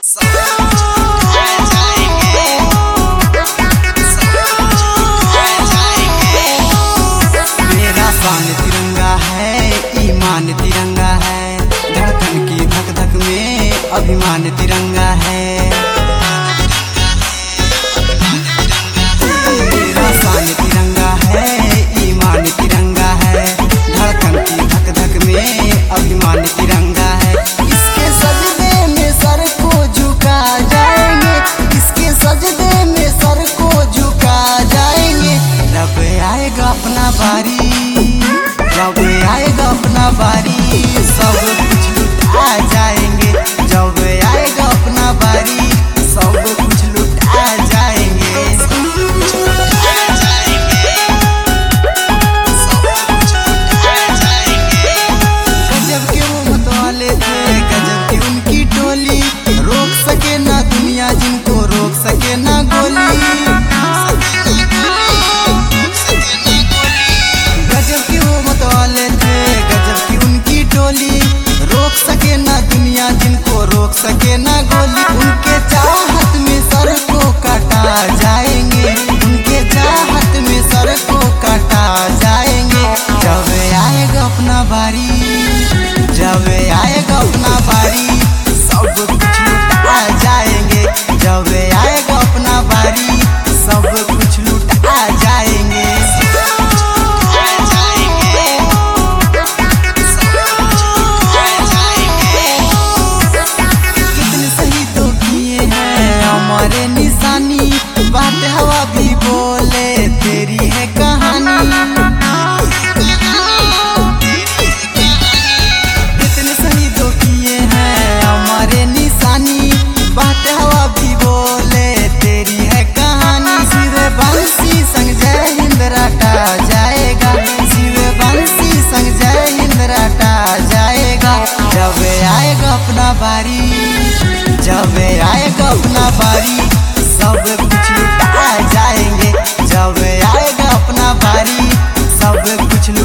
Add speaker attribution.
Speaker 1: मेरा शान तिरंगा है, ईमान तिरंगा है, धड़कन की धक धक में अभिमान तिरंगा है। मेरा शान तिरंगा है, ईमान तिरंगा है, धड़कन की धक धक में अभिमान तिरंगा है। इसके सजदे में सर को झुका जाएंगे, इसके सजदे में सर को झुका जाएंगे। जब आएगा अपना बारी, जब आएगा अपना बारी, सब कुछ लुटा जाएंगे। जब आएगा अपना बारी, सब कुछ लुटा जाएंगे। गजब के वो मतवाले थे, गजब की उनकी टोली, रोक सके ना दुनिया जिनको रोक सके ना गोली। गजब के वो मतवाले थे, गजब की उनकी टोली, रोक सके ना दुनिया जिनको रोक सके ना गोली। उनके चाहत में सर को काटा जाएंगे, उनके चाहत में सर को काटा जाएंगे। जब आएगा अपना बारी, जब आएगा अपना बारी, सब कुछ लुटा जाएंगे। जब आएगा अपना बारी, सब कुछ लुटा जाएंगे। कितने शहीदों किए हैं हमारे निशानी, बात हवा भी बोले तेरी है कहानी। कितने शहीदों किए हैं हमारे निशानी, बात हवा भी बोले तेरी है कहानी। शिव बंसी संग जय हिंद रटा जाएगा, शिव बंसी संग जय हिंद रटा जाएगा। जब आएगा अपना बारी, जब आएगा अपना बारी, सब कुछ लुटा जाएंगे। जब आएगा अपना बारी, सब कुछ